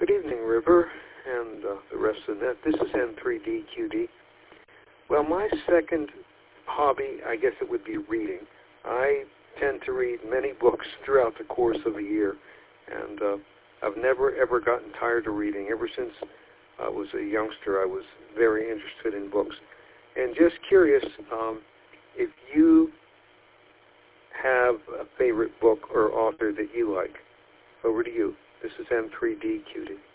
Good evening, River, and the rest of the net. This is N3DQD. Well, my second hobby, I guess it would be reading. I tend to read many books throughout the course of a year, and I've never, ever gotten tired of reading. Ever since I was a youngster, I was very interested in books. And just curious, if you have a favorite book or author that you like. Over to you. This is N3DQD.